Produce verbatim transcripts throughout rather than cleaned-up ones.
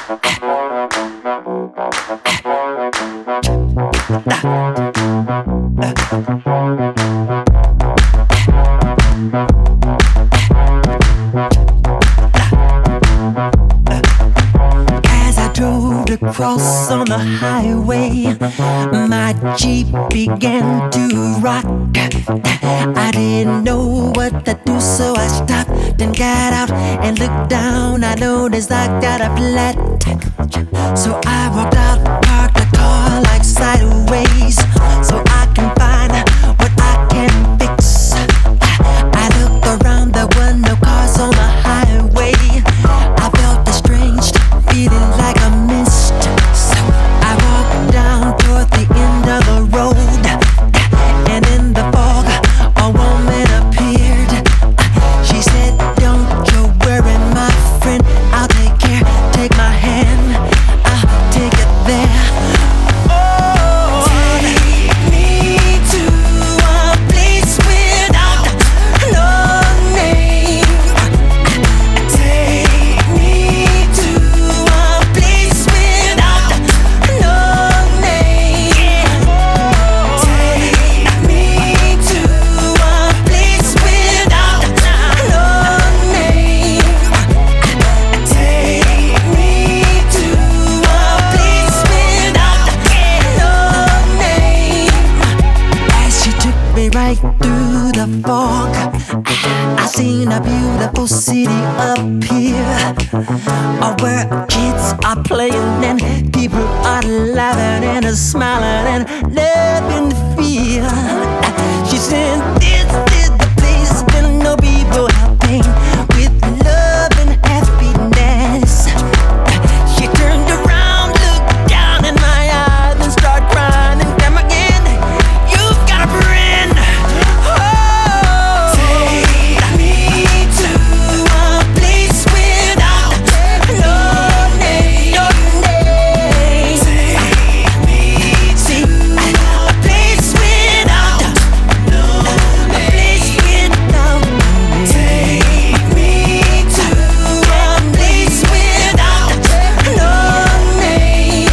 As I drove across on the highway, my Jeep began to rock. I didn't know what to do, so I stopped and got out and looked down. I noticed I got a flat, so I walked out, parked the car like sideways, so I can find what I can fix. I looked around, there were no cars on the highway. I felt a strange feeling like a mist, so I walked down toward the end of the road, and in the fog a woman appeared. She said, "Don't you worry, my friend, I'll take care. Take my hand, I'll take it there." Oh, take me to a place without no name. Take me to a place without no name. Take me to a place without no name. Take me to a place without no name. As she took me right through the fog, I seen a beautiful city up here, uh, where kids are playing and people are laughing and are smiling and loving fear. She said, "This is the place where no people have pain, with love and happiness." She turned around, looked down in my eyes, and started crying and come again. "You've got a friend." Oh, take me to a place without no name. No name. Take me to a place without no name. A place without no name. Take me to a place without no name.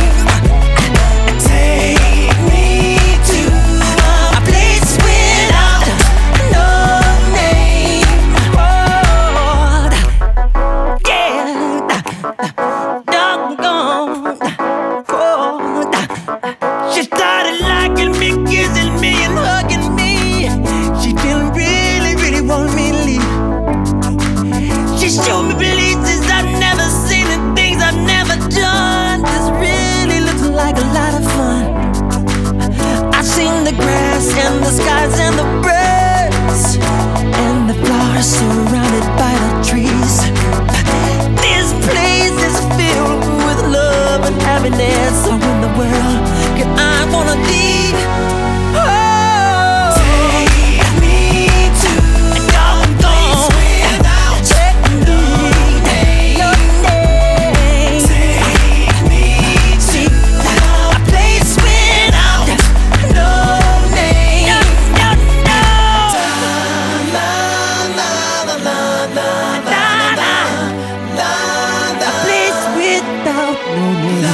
Take me to a place without no name. Oh, yeah, doggone. Oh, she started liking me, kissing me, and hugging me. She didn't really, really want me to leave. She showed me places I've never seen and things I've never done. This really looks like a lot of fun. I seen the grass and the skies and the birds and the flowers surrounded by the trees. This place is filled with love and happiness. So in the world can I wanna leave? Oh, take me to a doggone without no name. No name. Take me to a place without no name. No, no, no. La, la, la, la, la, la, la, la, la. A place without no name.